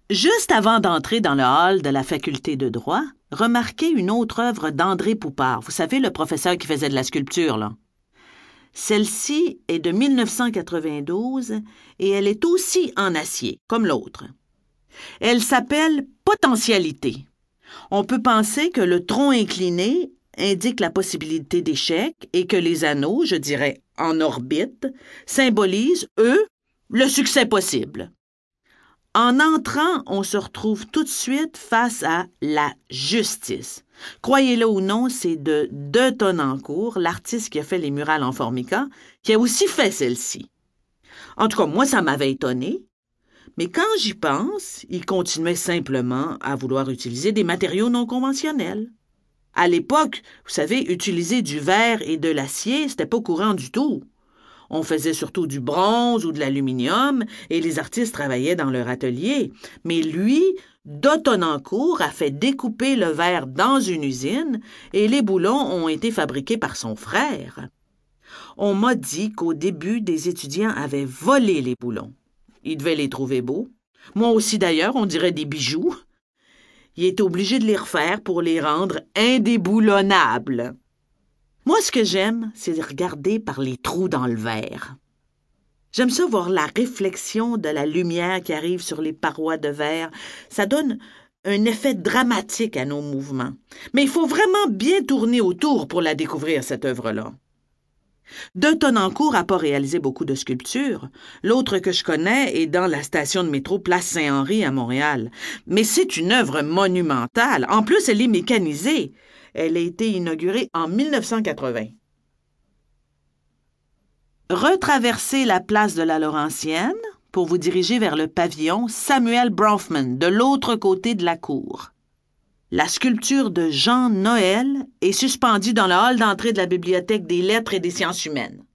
Juste avant d'entrer dans le hall de la faculté de droit, remarquez une autre œuvre d'André Poupart. Vous savez, le professeur qui faisait de la sculpture, là. Celle-ci est de 1992 et elle est aussi en acier, comme l'autre. Elle s'appelle « Potentialité ». On peut penser que le tronc incliné indique la possibilité d'échec et que les anneaux, je dirais en orbite, symbolisent, eux, le succès possible. En entrant, on se retrouve tout de suite face à la justice. Croyez-le ou non, c'est de Tonnencour, l'artiste qui a fait les murales en formica, qui a aussi fait celle-ci. En tout cas, moi, ça m'avait étonné. Mais quand j'y pense, il continuait simplement à vouloir utiliser des matériaux non conventionnels. À l'époque, vous savez, utiliser du verre et de l'acier, c'était pas courant du tout. On faisait surtout du bronze ou de l'aluminium et les artistes travaillaient dans leur atelier. Mais lui, Tonnencour, a fait découper le verre dans une usine et les boulons ont été fabriqués par son frère. On m'a dit qu'au début, des étudiants avaient volé les boulons. Ils devaient les trouver beaux. Moi aussi d'ailleurs, on dirait des bijoux. Il était obligé de les refaire pour les rendre indéboulonnables. Moi, ce que j'aime, c'est regarder par les trous dans le verre. J'aime ça voir la réflexion de la lumière qui arrive sur les parois de verre. Ça donne un effet dramatique à nos mouvements. Mais il faut vraiment bien tourner autour pour la découvrir, cette œuvre-là. Tonnencour n'a pas réalisé beaucoup de sculptures. L'autre que je connais est dans la station de métro Place Saint-Henri à Montréal. Mais c'est une œuvre monumentale. En plus, elle est mécanisée. Elle a été inaugurée en 1980. Retraversez la place de la Laurentienne pour vous diriger vers le pavillon Samuel Bronfman, de l'autre côté de la cour. La sculpture de Jean Noël est suspendue dans le hall d'entrée de la Bibliothèque des lettres et des sciences humaines.